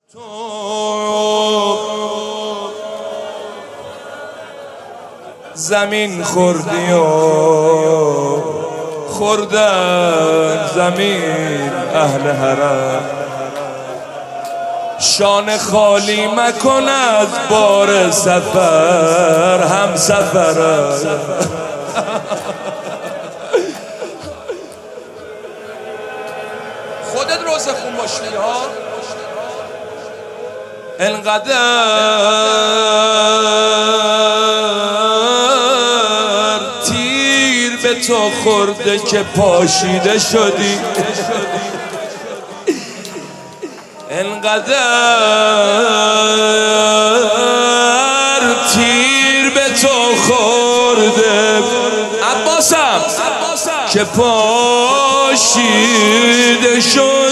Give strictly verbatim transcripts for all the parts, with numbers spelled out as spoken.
تو زمین خوردی و خوردن زمین اهل حرم. شانه خالی مکن از بار سفر، هم سفر خودت روزه خون باشی ها. انقدر تیر به تو خورده که پاشیده شدی، انقدر تیر به تو خورده عباسم که پاشیده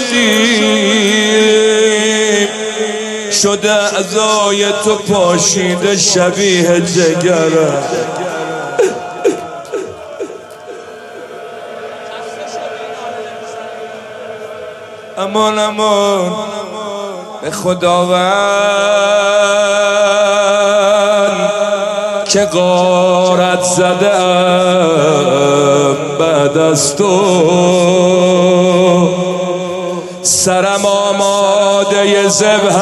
شدی، شده اعضای تو پاشیده شبیه جگرم. امان امان به خداوند که غارت زدم بعد از تو، سرم آماده ذبح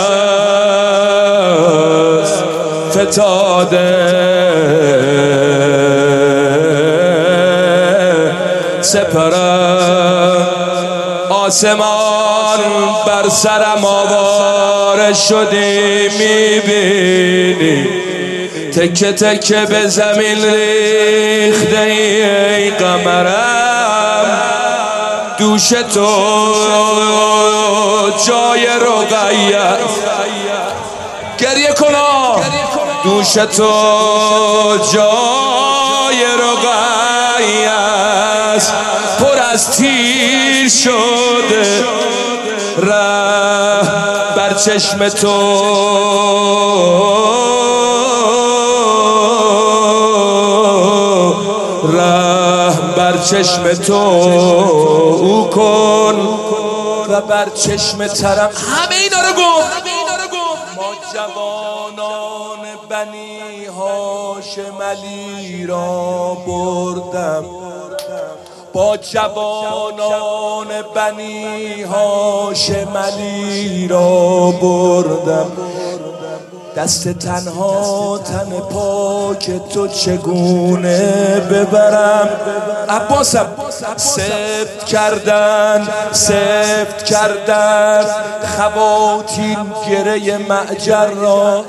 است فتاده سپرم. آسمان بر سرم آواره شدی، میبینی تکه تکه به زمین ریخته ای قمرم. دوش تو جای رقیه گریه کنا، دوش تو جای رقیه است پر از تیر شده، ره بر چشم تو ره بر چشم تو او کن و بر چشم ترم. همه اینا رو گفت. ما جوانان بنی هاشم علی را بردم، با جوانان بنی هاشم علی را بردم. دست تنها تن پاک تو چگونه ببرم. عباسم سفت کردن سفت کردن خواتین گره معجر را،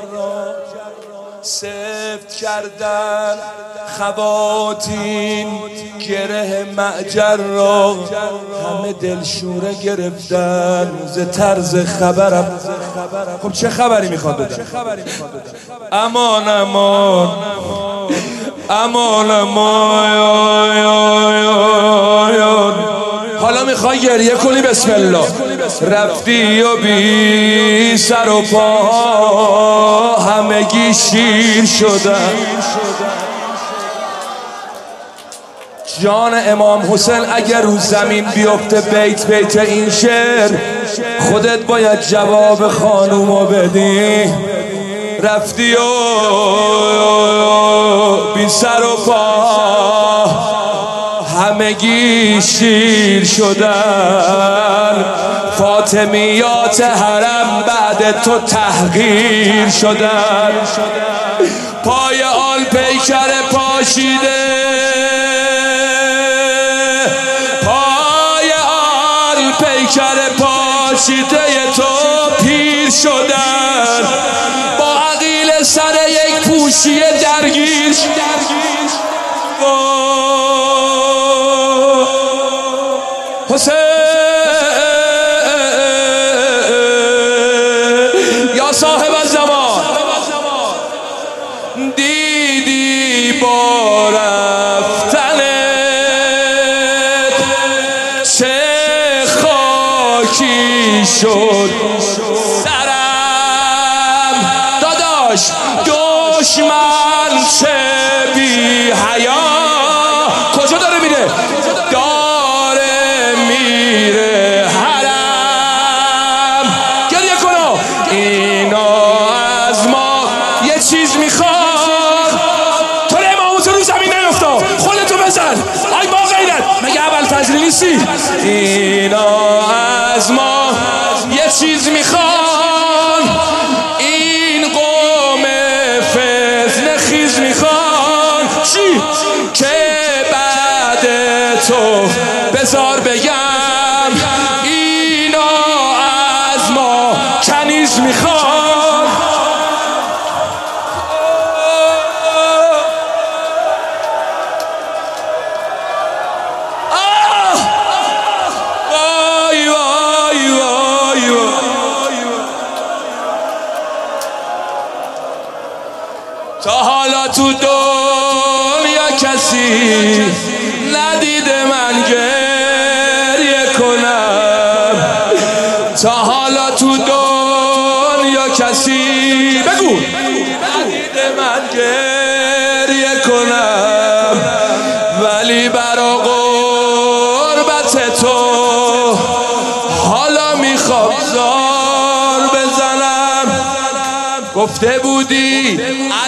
سفت کردن خواتین گره معجر را. همه دلشوره گرفتن ز طرز خبرم. خب چه خبری میخواد بدم؟ امان امان امان امان. حالا میخوای گریه کنی؟ بسم الله. رفتی و بی سر و پا همگی شیر شدن. جان امام حسین اگر رو زمین بیفته بیت بیت این شعر، خودت باید جواب خانومو بدی. رفتی و بی سر و پا همگی شیر شدن. فاطمیات حرم بعد تو تحقیر شدن. پای آل پیکر پاشیده، پای آل پیکر پاشیده تو پیر شدن. با عقیل سر یک پوشی درگیر حسین یا صاحب الزمان. دیدی با رفتنت چه خاکی شد سرم. داداش دشمن چه بی حیا کجا داره میره؟ داره میره حرم. گریه کن. چیز میخوان، این قوم فتنه خیز میخوان. چی؟ که بعد تو بذار بگم اینا از ما کنیز میخوان. وای وای وای وای. تا حالا تو دنیا کسی ندیده من گریه کنم، تا حالا تو دنیا کسی بگو ندیده من گریه کنم، ولی برا قربت تو حالا میخوام زار بزنم. گفته بودی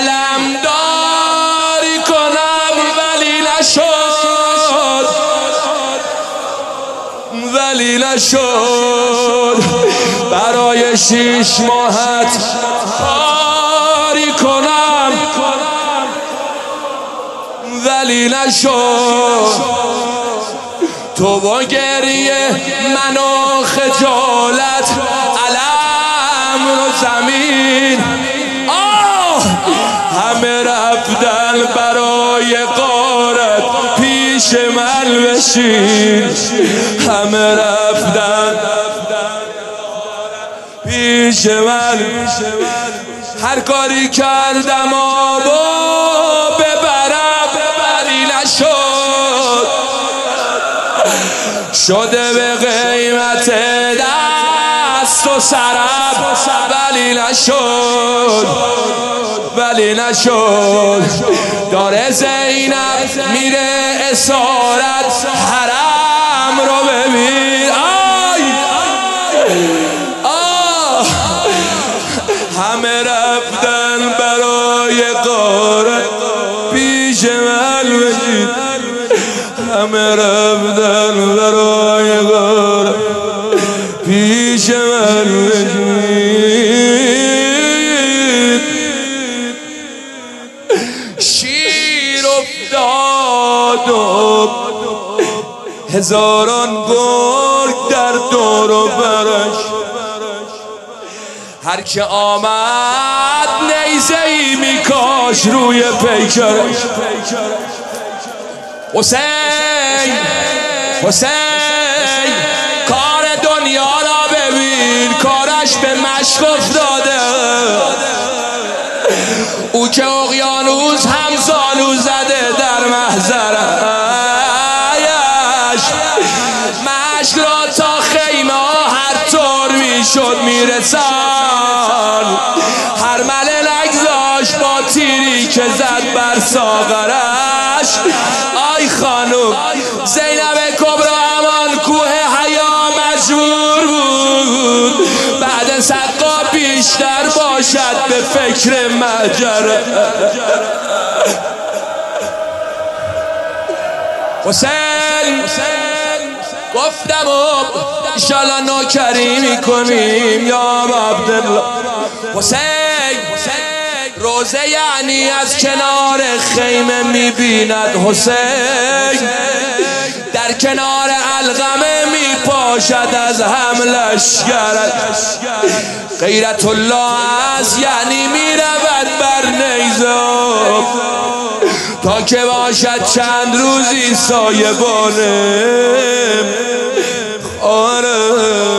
علمداری کنم ولی نشد، ولی نشد. برای شیش ماهت کاری کنم ولی نشد. تو با گریه من و خجالت علم رو زمین، آه همه رفتن برای غارت پیش من بشین، همه رفتن پیش من. هر کاری کردم آبو ببرم ولی نشد، شده به قیمت دست و سرم ولی نشد، ولی نشد. داره زینب میره اسارت حرم رو ببین. آی آه همه رفتن برای غارت پیش من بشید، همه رفتن برای غارت پیش من بشید. شیر افتاد و هزاران گرگ در دور و برش، هر که آمد نیزه‌ای میکاش روی پیکرش. حسین حسین کار دنیا را ببین، کارش به مشق افتاده. او که اقیانوس هم زانو زده در محضرش، مشق را تا خیمه هر طور میشد میرسان. هر مله نگذاشت با تیری که زد بر ساغرش. آی خانوم زینب کبرا همان کوه حیا مجبور بود بعد سقا بیشتر باشد به فکر مهجر. حسین گفتم و انشالله نوکری میکنیم یا عبدالله. حسین روزه یعنی از کنار خیمه میبیند، حسین در کنار علقمه میپاشد از هم لشکرت. غیرت الله از یعنی میرود بر نیزه تا که باشد چند روزی سایبانه. آره